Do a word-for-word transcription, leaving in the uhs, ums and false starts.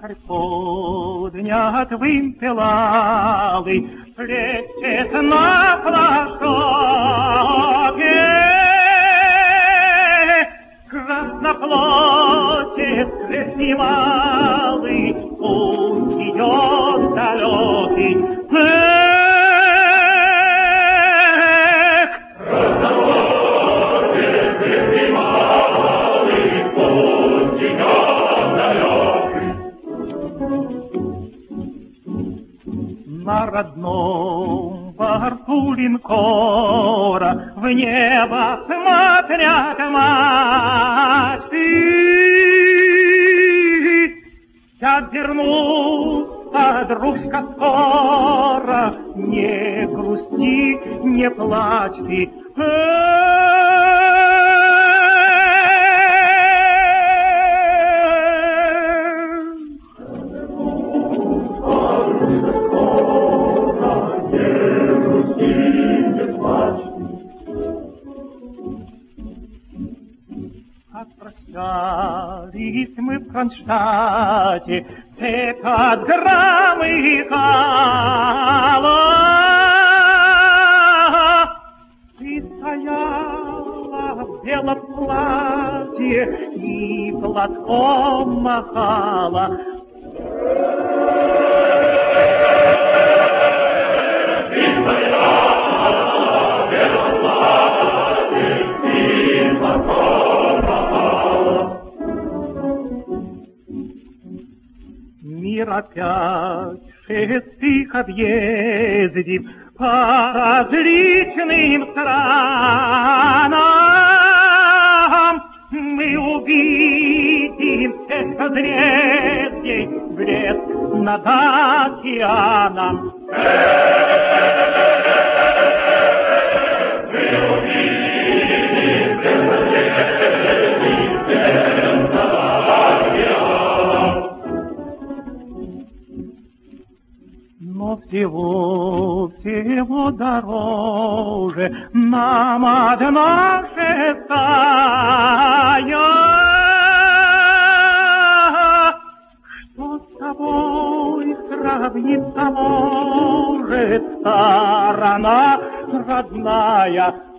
Якорь поднят вымпелалый, плещет на флажке. Красноплотец крест немалый, путь идет далекий. Эх! Красноплотец крест немалый, путь идет далекий. На родном борту линкора в небо смотрят мачты. Обернутся, дружка, скоро, не грусти, не плачь ты. Отпрощались мы в Кронштадте, цепь от громыхала. Ты стояла в белом платье и платком махала. Ты стояла в белом платье и платком махала. Мир опять шестых объездив по различным странам. Мы увидим всех созвездий блеск над океаном. Мы увидим всех созвездий блеск над океаном. Но всего, всего дороже нам одна шестая, что с тобой сравнится может сторона родная.